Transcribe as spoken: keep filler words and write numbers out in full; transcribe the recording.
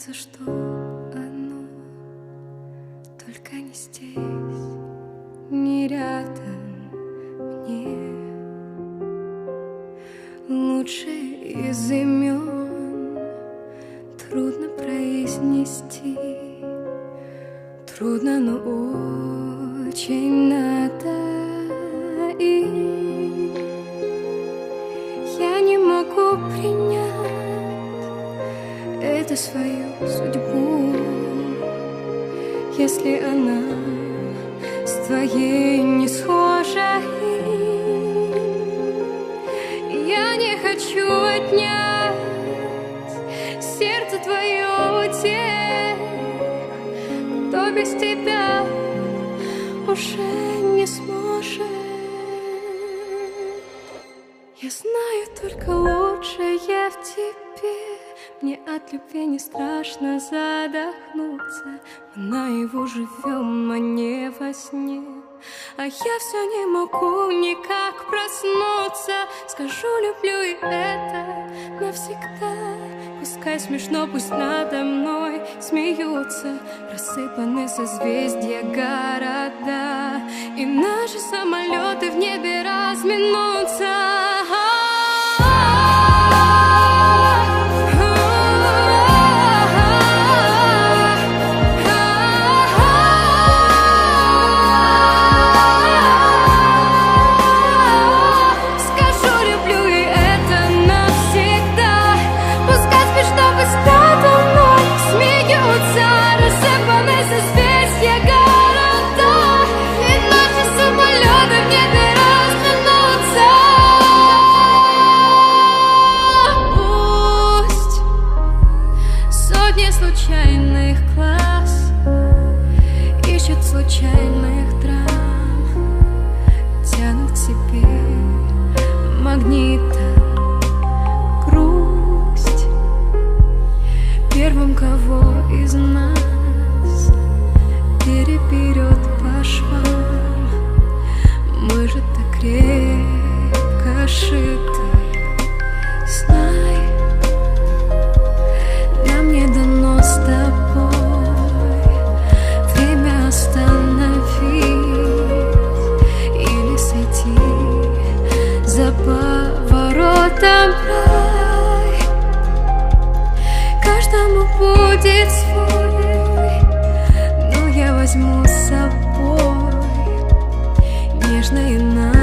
кажется, что оно только не здесь, не рядом мне. Лучшее из имен трудно произнести, трудно, но очень надо. И я не могу принять эту свою судьбу, если она с твоей не схожа. И я не хочу отнять сердце твое у тех, кто без тебя уже не сможет. Я знаю только лучшее в тебе. Мне от любви не страшно задохнуться. Мы наяву живем, а не во сне. А я все не могу никак проснуться. Скажу, люблю, и это навсегда. Пускай смешно, пусть надо мной смеются. Рассыпаны созвездия города, и наши самолеты в небе разминутся. Случайных глаз ищут случайных драм, тянут к себе магнитом грусть. Первым, кого из нас переберет по швам, мы же так крепко шиты. Знай, нам не дано с тобой время остановить или сойти за поворотом рай. Каждому будет свой, но я возьму с собой нежно и на